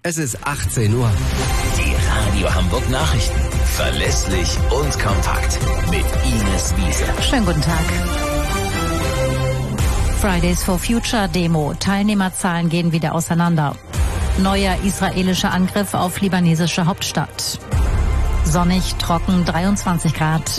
Es ist 18 Uhr. Die Radio Hamburg Nachrichten. Verlässlich und kompakt. Mit Ines Wiese. Schönen guten Tag. Fridays for Future Demo. Teilnehmerzahlen gehen wieder auseinander. Neuer israelischer Angriff auf libanesische Hauptstadt. Sonnig, trocken, 23 Grad.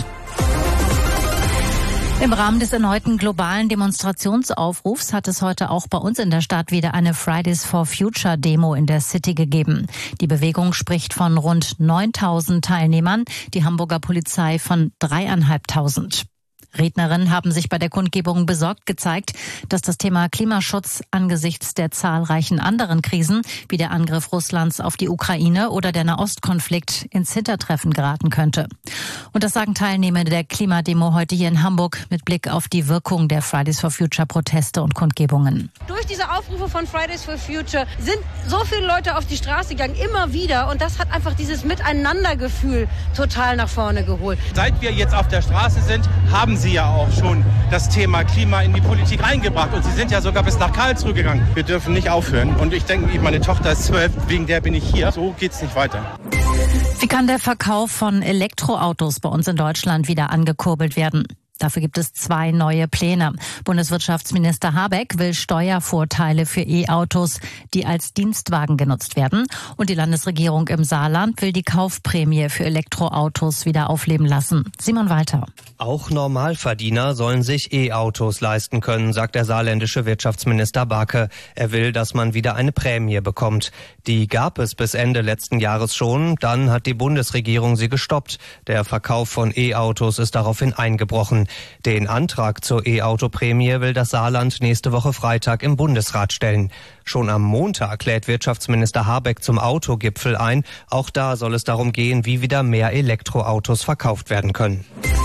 Im Rahmen des erneuten globalen Demonstrationsaufrufs hat es heute auch bei uns in der Stadt wieder eine Fridays for Future Demo in der City gegeben. Die Bewegung spricht von rund 9.000 Teilnehmern, die Hamburger Polizei von 3.500. Rednerinnen haben sich bei der Kundgebung besorgt gezeigt, dass das Thema Klimaschutz angesichts der zahlreichen anderen Krisen, wie der Angriff Russlands auf die Ukraine oder der Nahostkonflikt, ins Hintertreffen geraten könnte. Und das sagen Teilnehmende der Klimademo heute hier in Hamburg mit Blick auf die Wirkung der Fridays for Future Proteste und Kundgebungen. Durch diese Aufrufe von Fridays for Future sind so viele Leute auf die Straße gegangen, immer wieder. Und das hat einfach dieses Miteinandergefühl total nach vorne geholt. Seit wir jetzt auf der Straße sind, haben Sie ja auch schon das Thema Klima in die Politik reingebracht. Und Sie sind ja sogar bis nach Karlsruhe gegangen. Wir dürfen nicht aufhören. Und ich denke, meine Tochter ist 12, wegen der bin ich hier. So geht's nicht weiter. Wie kann der Verkauf von Elektroautos bei uns in Deutschland wieder angekurbelt werden? Dafür gibt es 2 neue Pläne. Bundeswirtschaftsminister Habeck will Steuervorteile für E-Autos, die als Dienstwagen genutzt werden. Und die Landesregierung im Saarland will die Kaufprämie für Elektroautos wieder aufleben lassen. Simon Walter. Auch Normalverdiener sollen sich E-Autos leisten können, sagt der saarländische Wirtschaftsminister Barke. Er will, dass man wieder eine Prämie bekommt. Die gab es bis Ende letzten Jahres schon. Dann hat die Bundesregierung sie gestoppt. Der Verkauf von E-Autos ist daraufhin eingebrochen. Den Antrag zur E-Auto-Prämie will das Saarland nächste Woche Freitag im Bundesrat stellen. Schon am Montag lädt Wirtschaftsminister Habeck zum Autogipfel ein. Auch da soll es darum gehen, wie wieder mehr Elektroautos verkauft werden können.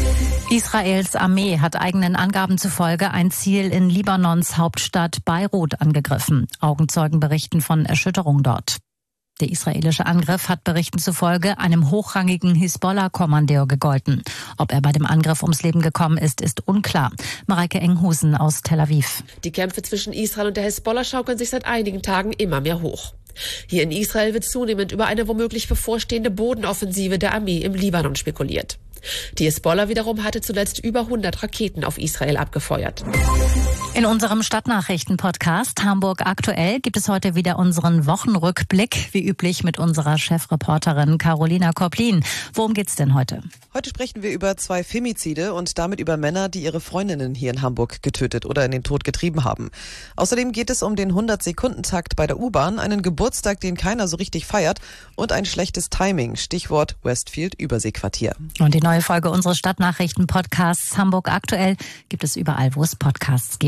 Israels Armee hat eigenen Angaben zufolge ein Ziel in Libanons Hauptstadt Beirut angegriffen. Augenzeugen berichten von Erschütterung dort. Der israelische Angriff hat Berichten zufolge einem hochrangigen Hisbollah-Kommandeur gegolten. Ob er bei dem Angriff ums Leben gekommen ist, ist unklar. Mareike Enghusen aus Tel Aviv. Die Kämpfe zwischen Israel und der Hisbollah schaukeln sich seit einigen Tagen immer mehr hoch. Hier in Israel wird zunehmend über eine womöglich bevorstehende Bodenoffensive der Armee im Libanon spekuliert. Die Hisbollah wiederum hatte zuletzt über 100 Raketen auf Israel abgefeuert. In unserem Stadtnachrichten-Podcast Hamburg aktuell gibt es heute wieder unseren Wochenrückblick, wie üblich mit unserer Chefreporterin Carolina Koplin. Worum geht's denn heute? Heute sprechen wir über 2 Femizide und damit über Männer, die ihre Freundinnen hier in Hamburg getötet oder in den Tod getrieben haben. Außerdem geht es um den 100-Sekunden-Takt bei der U-Bahn, einen Geburtstag, den keiner so richtig feiert und ein schlechtes Timing, Stichwort Westfield Überseequartier. Und die neue Folge unseres Stadtnachrichten-Podcasts Hamburg aktuell gibt es überall, wo es Podcasts gibt.